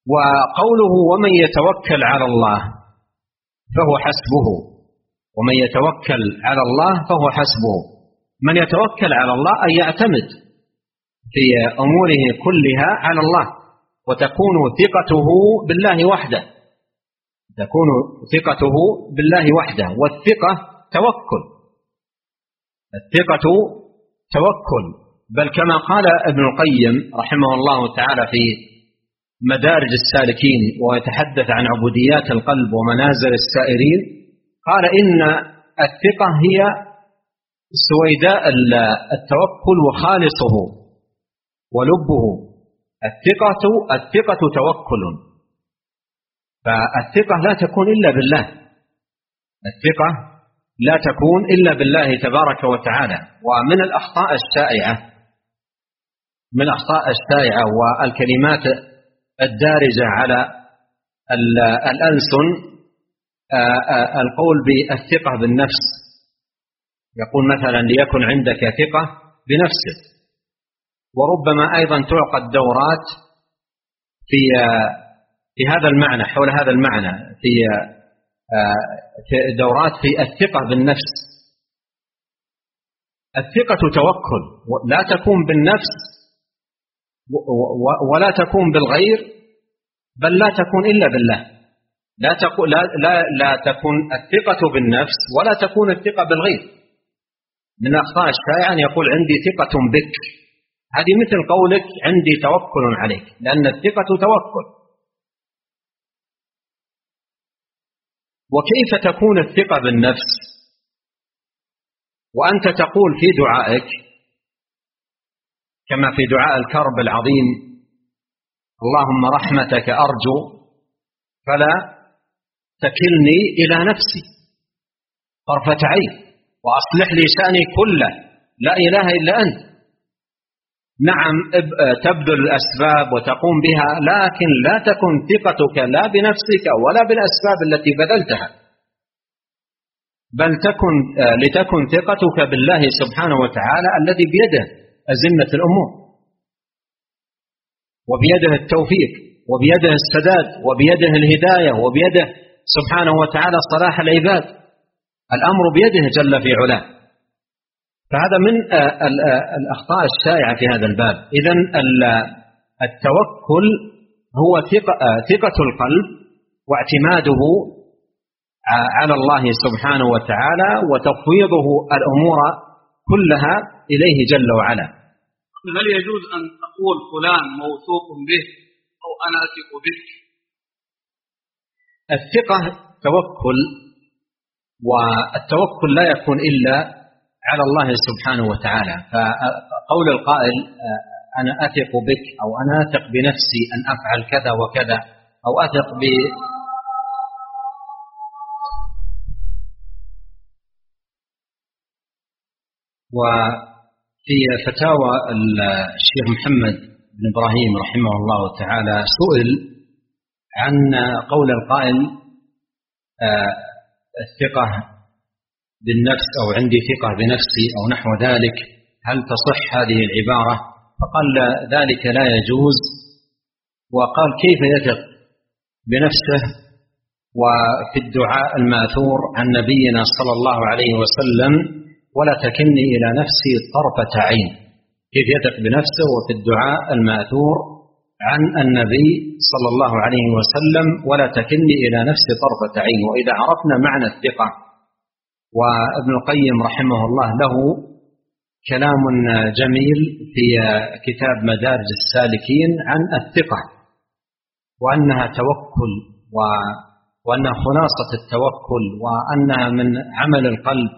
وقوله ومن يتوكل على الله فهو حسبه، ومن يتوكل على الله فهو حسبه. من يتوكل على الله أن يعتمد في أموره كلها على الله، وتكون ثقته بالله وحده، تكون ثقته بالله وحده. والثقة توكل، الثقة توكل. بل كما قال ابن القيم رحمه الله تعالى في مدارج السالكين ويتحدث عن عبوديات القلب ومنازل السائرين، قال إن الثقة هي سويداء التوكل وخالصه ولبه. الثقة توكل، فالثقة لا تكون إلا بالله، الثقة لا تكون إلا بالله تبارك وتعالى. ومن الأخطاء الشائعة، من الأخطاء الشائعة والكلمات الدارجة على الألسن القول بالثقة بالنفس. يقول مثلا ليكن عندك ثقة بنفسك. وربما أيضا تعقد دورات في هذا المعنى، حول هذا المعنى، في دورات في الثقة بالنفس. الثقة توكل، لا تكون بالنفس ولا تكون بالغير، بل لا تكون إلا بالله. لا تكون الثقة بالنفس ولا تكون الثقة بالغير. من الأخطاء الشائعة أن يقول عندي ثقة بك، هذه مثل قولك عندي توكل عليك، لأن الثقة توكل. وكيف تكون الثقة بالنفس وأنت تقول في دعائك كما في دعاء الكرب العظيم اللهم رحمتك أرجو فلا تكلني إلى نفسي طرفة عين وأصلح لي شأني كله لا إله إلا أنت. نعم تبذل الأسباب وتقوم بها، لكن لا تكن ثقتك لا بنفسك ولا بالأسباب التي بذلتها، بل لتكن ثقتك بالله سبحانه وتعالى الذي بيده أزمة الأمور، وبيده التوفيق، وبيده السداد، وبيده الهداية، وبيده سبحانه وتعالى صلاح العباد. الأمر بيده جل في علاه. فهذا من الأخطاء الشائعة في هذا الباب. إذن التوكل هو ثقة القلب واعتماده على الله سبحانه وتعالى وتفويضه الأمور كلها إليه جل وعلا. هل يجوز أن تقول فلان موثوق به أو أنا أثق بك؟ الثقة توكل، والتوكل لا يكون إلا على الله سبحانه وتعالى. فقول القائل أنا أثق بك أو أنا أثق بنفسي أن أفعل كذا وكذا أو أثق وفي فتاوى الشيخ محمد بن إبراهيم رحمه الله تعالى سئل عن قول القائل الثقة بالنفس أو عندي ثقة بنفسي أو نحو ذلك، هل تصح هذه العبارة؟ فقال ذلك لا يجوز. وقال كيف يثق بنفسه وفي الدعاء الماثور عن نبينا صلى الله عليه وسلم ولا تكلني إلى نفسي طرفة عين؟ كيف يثق بنفسه وفي الدعاء الماثور عن النبي صلى الله عليه وسلم ولا تكلني إلى نفسي طرفة عين؟ وإذا عرفنا معنى الثقة، وابن القيم رحمه الله له كلام جميل في كتاب مدارج السالكين عن الثقة وأنها توكل وأنها خلاصة التوكل وأنها من عمل القلب،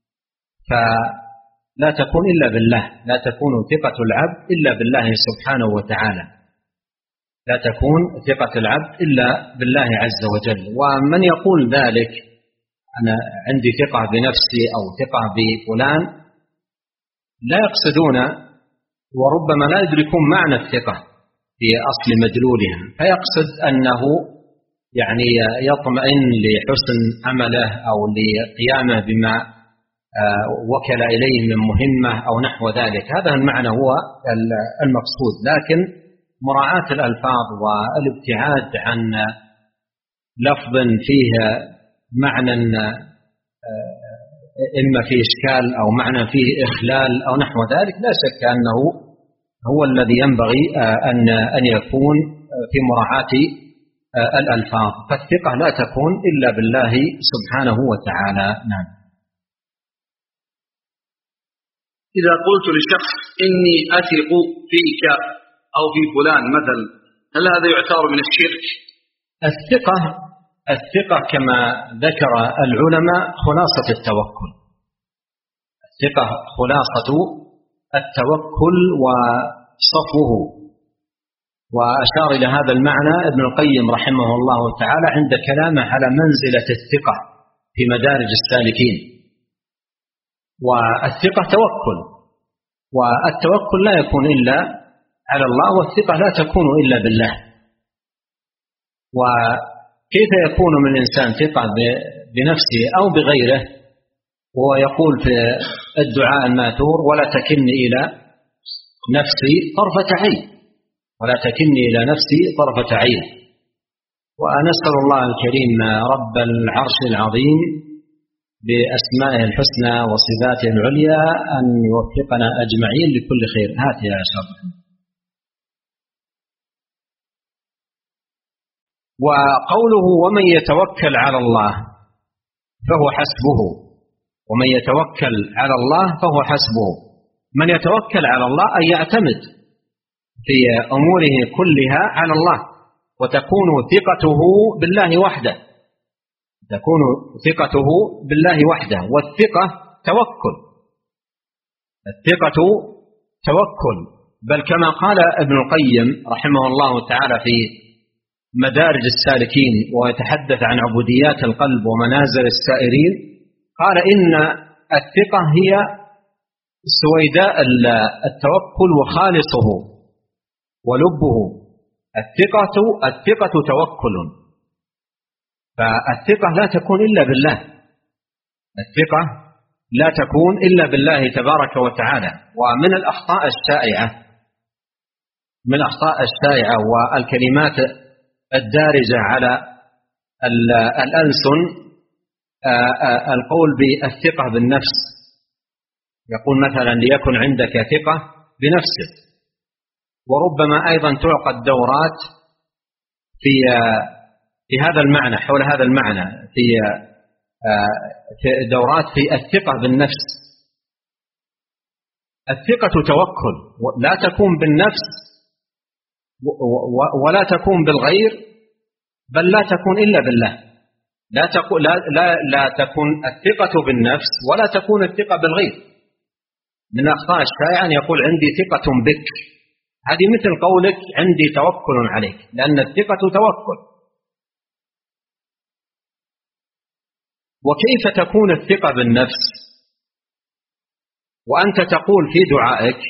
فلا تكون إلا بالله، لا تكون ثقة العبد إلا بالله سبحانه وتعالى، لا تكون ثقة العبد إلا بالله عز وجل. ومن يقول ذلك أنا عندي ثقة بنفسي أو ثقة بفلان لا يقصدون وربما لا يدركون معنى الثقة في أصل مدلولها، فيقصد أنه يعني يطمئن لحسن عمله أو لقيامه بما وكل إليه من مهمة أو نحو ذلك. هذا المعنى هو المقصود. لكن مراعاة الألفاظ والابتعاد عن لفظ فيه معنى إما فيه إشكال أو معنى فيه إخلال أو نحو ذلك، لا شك أنه هو الذي ينبغي أن يكون في مراعاة الألفاظ، فالثقة لا تكون إلا بالله سبحانه وتعالى. نعم. إذا قلت لشخص إني أثق فيك أو في فلان مثلا، هل هذا يعتبر من الشرك؟ الثقة كما ذكر العلماء خلاصة التوكل، الثقة خلاصة التوكل وصفوه، وأشار إلى هذا المعنى ابن القيم رحمه الله تعالى عند كلامه على منزلة الثقة في مدارج السالكين. والثقة توكل، والتوكل لا يكون إلا على الله، والثقة لا تكون إلا بالله. وكيف يكون من الإنسان ثقة بنفسه أو بغيره وهو يقول في الدعاء الماثور ولا تكلني إلى نفسي طرفة عين، ولا تكلني إلى نفسي طرفة عين. ونسأل الله الكريم رب العرش العظيم بأسمائه الحسنى وصفاته العليا أن يوفقنا أجمعين لكل خير. هات يا شرف. وقوله ومن يتوكل على الله فهو حسبه، ومن يتوكل على الله فهو حسبه. من يتوكل على الله أن يعتمد في أموره كلها على الله، وتكون ثقته بالله وحده، تكون ثقته بالله وحده. والثقة توكل، الثقة توكل، بل كما قال ابن القيم رحمه الله تعالى في مدارج السالكين ويتحدث عن عبوديات القلب ومنازل السائرين، قال إن الثقة هي سويداء التوكل وخالصه ولبه. الثقة توكل، فالثقة لا تكون إلا بالله، الثقة لا تكون إلا بالله تبارك وتعالى. ومن الأخطاء الشائعة والكلمات الدارجة على الألسن القول بالثقة بالنفس. يقول مثلا ليكن عندك ثقة بنفسك. وربما أيضا تعقد دورات في هذا المعنى، حول هذا المعنى، في دورات في الثقة بالنفس. الثقة توكل، لا تكون بالنفس ولا تكون بالغير، بل لا تكون إلا بالله. لا تكون الثقة بالنفس ولا تكون الثقة بالغير. من الأخطاء الشائعة أن يقول عندي ثقة بك، هذه مثل قولك عندي توكل عليك، لأن الثقة توكل. وكيف تكون الثقة بالنفس وأنت تقول في دعائك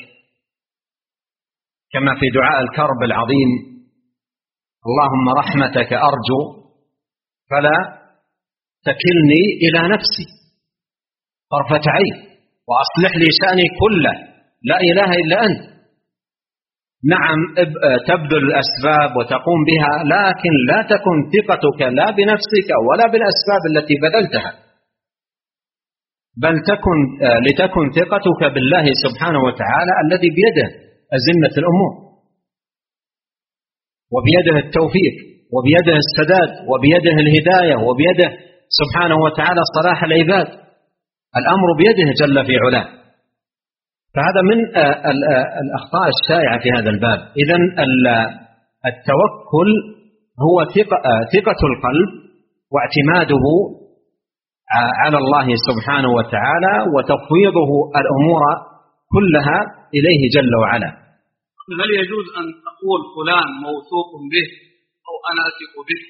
كما في دعاء الكرب العظيم اللهم رحمتك أرجو فلا تكلني إلى نفسي طرفة عين وأصلح لي شأني كله لا إله إلا أنت. نعم تبذل الأسباب وتقوم بها، لكن لا تكن ثقتك لا بنفسك ولا بالأسباب التي بذلتها، بل لتكن ثقتك بالله سبحانه وتعالى الذي بيده أزمة الأمور، وبيده التوفيق، وبيده السداد، وبيده الهداية، وبيده سبحانه وتعالى صلاح العباد. الأمر بيده جل في علاه. فهذا من الأخطاء الشائعة في هذا الباب. إذن التوكل هو ثقة القلب واعتماده على الله سبحانه وتعالى وتفويضه الأمور كلها إليه جل وعلا. هل يجوز أن أقول فلان موثوق به أو أنا أثق بك؟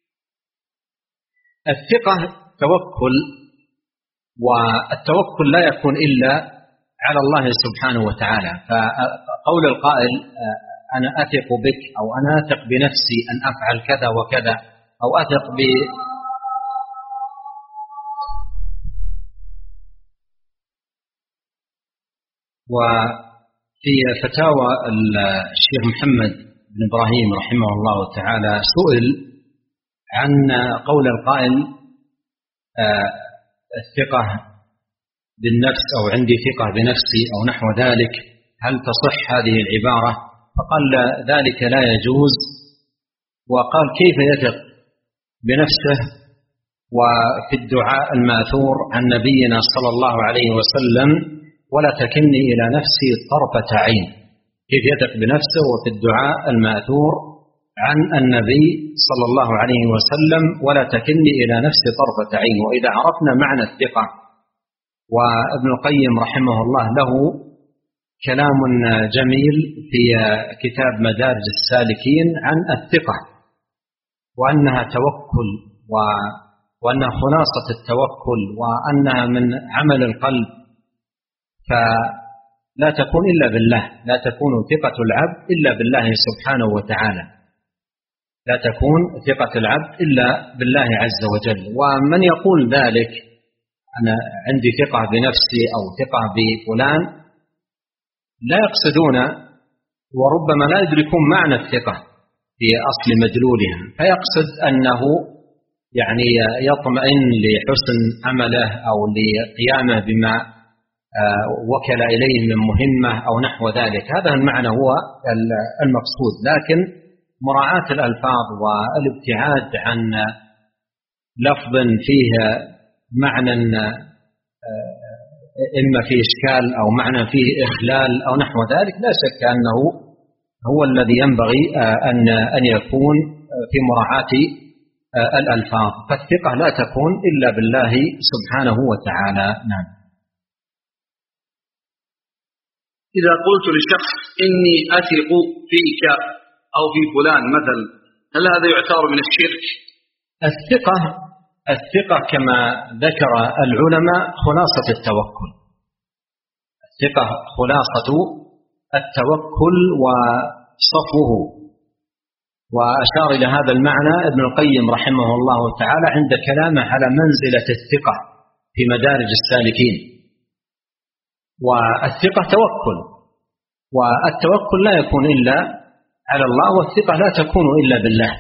الثقة توكل، والتوكل لا يكون إلا على الله سبحانه وتعالى. فقول القائل أنا أثق بك أو أنا أثق بنفسي أن أفعل كذا وكذا أو أثق وفي فتاوى الشيخ محمد بن إبراهيم رحمه الله تعالى سئل عن قول القائل الثقة بالنفس أو عندي ثقة بنفسي أو نحو ذلك، هل تصح هذه العبارة؟ فقال ذلك لا يجوز، وقال كيف يثق بنفسه وفي الدعاء الماثور عن نبينا صلى الله عليه وسلم ولا تكلني إلى نفسي طرفة عين. كيف يثق بنفسه وفي الدعاء الماثور عن النبي صلى الله عليه وسلم ولا تكلني إلى نفسي طرفة عين؟ وإذا عرفنا معنى الثقة، وابن القيم رحمه الله له كلام جميل في كتاب مدارج السالكين عن الثقة، وأنها توكل، وأنها خلاصة التوكل، وأنها من عمل القلب، فلا تكون إلا بالله، لا تكون ثقة العبد إلا بالله سبحانه وتعالى، لا تكون ثقة العبد إلا بالله عز وجل. ومن يقول ذلك أنا عندي ثقة بنفسي أو ثقة بفلان لا يقصدون وربما لا يدركون معنى الثقة في أصل مدلولها، فيقصد أنه يعني يطمئن لحسن عمله أو لقيامه بما وكل إليه من مهمة أو نحو ذلك، هذا المعنى هو المقصود. لكن مراعاة الألفاظ والابتعاد عن لفظ فيه معنى إما فيه إشكال أو معنى فيه إخلال أو نحو ذلك لا شك أنه هو الذي ينبغي أن يكون في مراعاة الألفاظ، فالثقة لا تكون إلا بالله سبحانه وتعالى. نعم. إذا قلت لشخص إني أثق فيك أو في فلان مثلا، هل هذا يعتبر من الشرك؟ الثقة كما ذكر العلماء خلاصة التوكل، الثقة خلاصة التوكل وصفوه، وأشار إلى هذا المعنى ابن القيم رحمه الله تعالى عند كلامه على منزلة الثقة في مدارج السالكين. والثقة توكل، والتوكل لا يكون إلا على الله، والثقة لا تكون إلا بالله.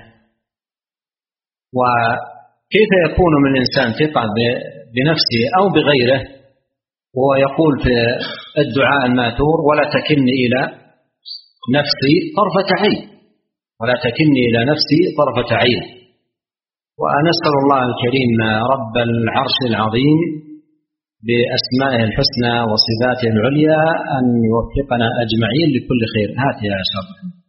وكيف يكون من الإنسان ثقة بنفسه أو بغيره وهو يقول في الدعاء الماثور ولا تكلني إلى نفسي طرفة عين، ولا تكلني إلى نفسي طرفة عين. ونسأل الله الكريم رب العرش العظيم بأسمائه الحسنى وصفاته العليا أن يوفقنا أجمعين لكل خير. هات يا شرف.